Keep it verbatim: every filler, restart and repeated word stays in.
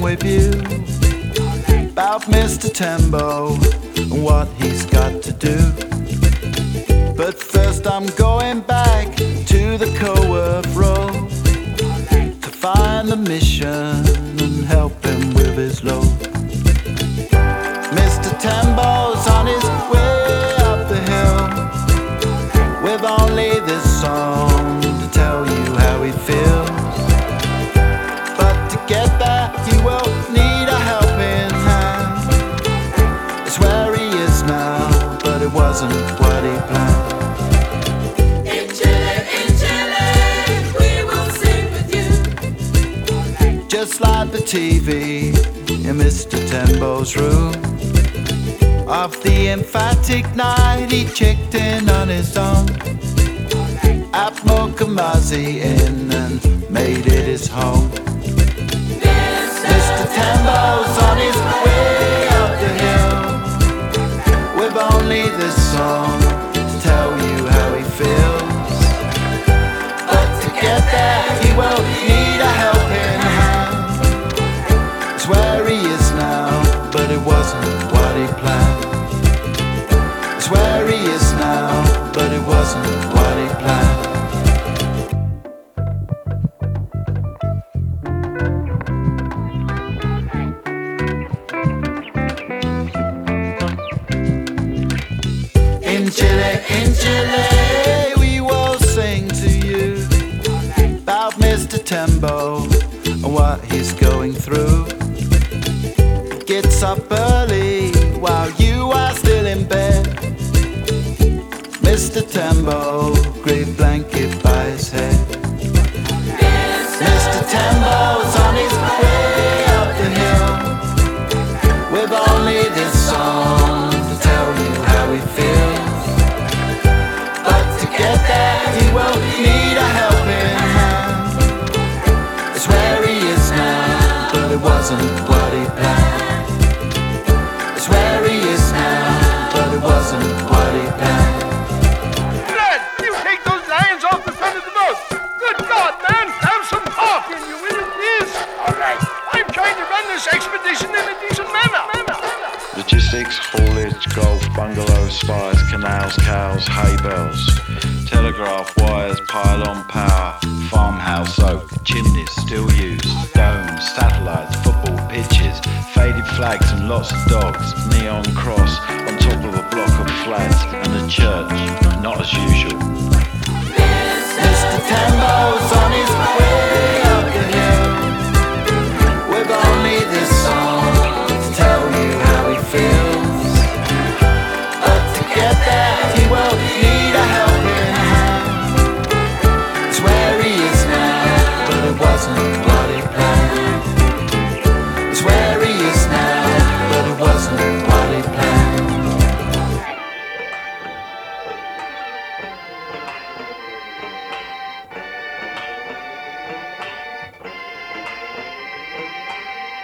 with you about Mister Tembo and what he's got to do. But first I'm going back to the Coworth Road to find the mission and help him with his load. Mister Tembo's on his way up the hill with only this song to tell you how he feels. But to get there he will need a helping hand. It's where he is now, but it wasn't what he planned. In Chile, in Chile, we will sing with you. Just like the T V in Mister Tembo's room. Of the emphatic night he checked in on his own at Mokamazi Inn and made it his home. Mister Tembo's on his way up the hill with only this song to tell you how he feels. But to get there he will need a helping hand. It's where he is now, but it wasn't what he planned. It's where he is now, but it wasn't what he planned. In Chile, in Chile, we will sing to you about Mister Tembo and what he's going through. He gets up early while you are still in bed. Mister Tembo, great blanket by his head. Mister Tembo's on his way up the hill with only this song to tell you how he feels. But to get there he will need a helping hand. It's where he is now, but it wasn't what he planned. It's where he is now, but it wasn't what he planned. Fred, you take those lions off the front of the boat. Good God, man, have some heart in you, will you please? All right. I'm trying to run this expedition in a decent manner. Logistics, haulage, golf, bungalows, spires, canals, cows, hay bales, telegraph wires, pylon power, farmhouse oak, chimneys still used, domes, satellites, football pitches, faded flags and lots of dogs, neon cross on top of a block of flats, and a church, not as usual. Mister Tembo's on his